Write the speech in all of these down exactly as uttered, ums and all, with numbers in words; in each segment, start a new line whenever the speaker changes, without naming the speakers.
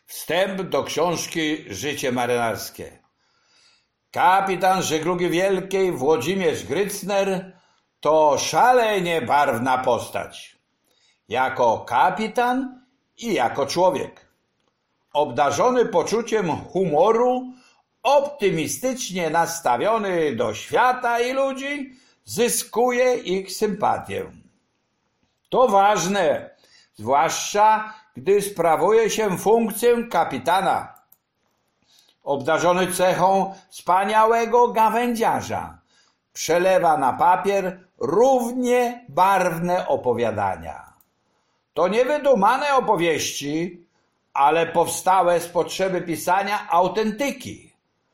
Wstęp do książki Życie marynarskie. Kapitan żeglugi wielkiej Włodzimierz Grycner to szalenie barwna postać. Jako kapitan i jako człowiek. Obdarzony poczuciem humoru, optymistycznie nastawiony do świata i ludzi, zyskuje ich sympatię. To ważne, zwłaszcza gdy sprawuje się funkcję kapitana. Obdarzony cechą wspaniałego gawędziarza, przelewa na papier równie barwne opowiadania. To nie wydumane opowieści, ale powstałe z potrzeby pisania autentyki.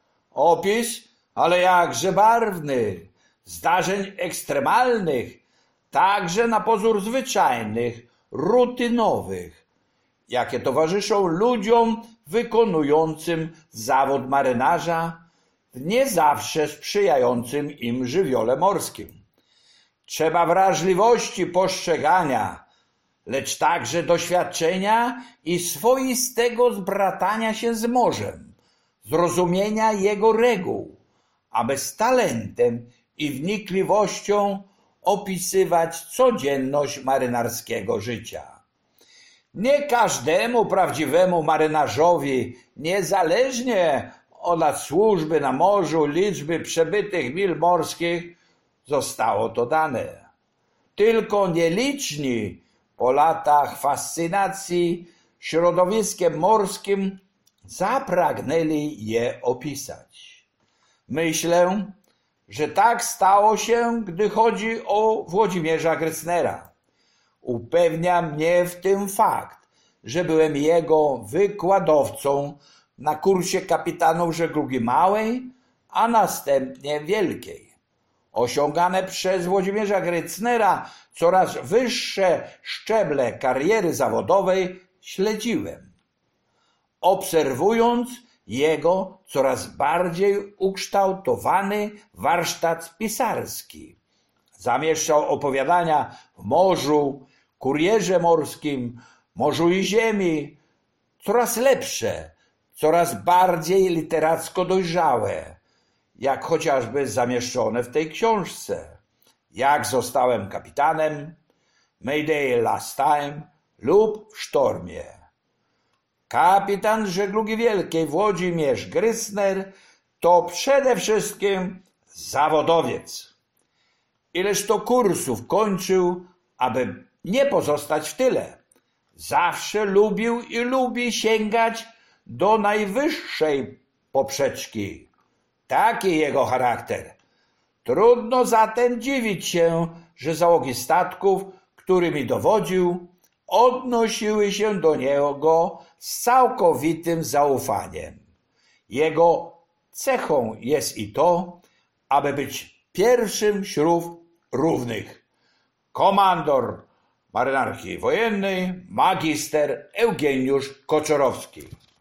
Opis, ale jakże barwny, zdarzeń ekstremalnych, także na pozór zwyczajnych, rutynowych, jakie towarzyszą ludziom wykonującym zawód marynarza w nie zawsze sprzyjającym im żywiole morskim. Trzeba wrażliwości postrzegania, lecz także doświadczenia i swoistego zbratania się z morzem, zrozumienia jego reguł, aby z talentem i wnikliwością opisywać codzienność marynarskiego życia. Nie każdemu prawdziwemu marynarzowi, niezależnie od lat służby na morzu, liczby przebytych mil morskich, zostało to dane. Tylko nieliczni po latach fascynacji środowiskiem morskim zapragnęli je opisać. Myślę, że tak stało się, gdy chodzi o Włodzimierza Grycnera. Upewnia mnie w tym fakt, że byłem jego wykładowcą na kursie kapitanów żeglugi małej, a następnie wielkiej. Osiągane przez Włodzimierza Grycnera coraz wyższe szczeble kariery zawodowej śledziłem, obserwując jego coraz bardziej ukształtowany warsztat pisarski. Zamieszczał opowiadania w morzu, kurierze morskim, morzu i ziemi, coraz lepsze, coraz bardziej literacko dojrzałe, jak chociażby zamieszczone w tej książce. Jak zostałem kapitanem, Mayday Last Time lub w sztormie. Kapitan żeglugi wielkiej Włodzimierz Grycner to przede wszystkim zawodowiec. Ileż to kursów kończył, aby nie pozostać w tyle. Zawsze lubił i lubi sięgać do najwyższej poprzeczki. Taki jego charakter. Trudno zatem dziwić się, że załogi statków, którymi dowodził, odnosiły się do niego z całkowitym zaufaniem. Jego cechą jest i to, aby być pierwszym wśród równych. Komandor Marynarki Wojennej magister Eugeniusz Koczorowski.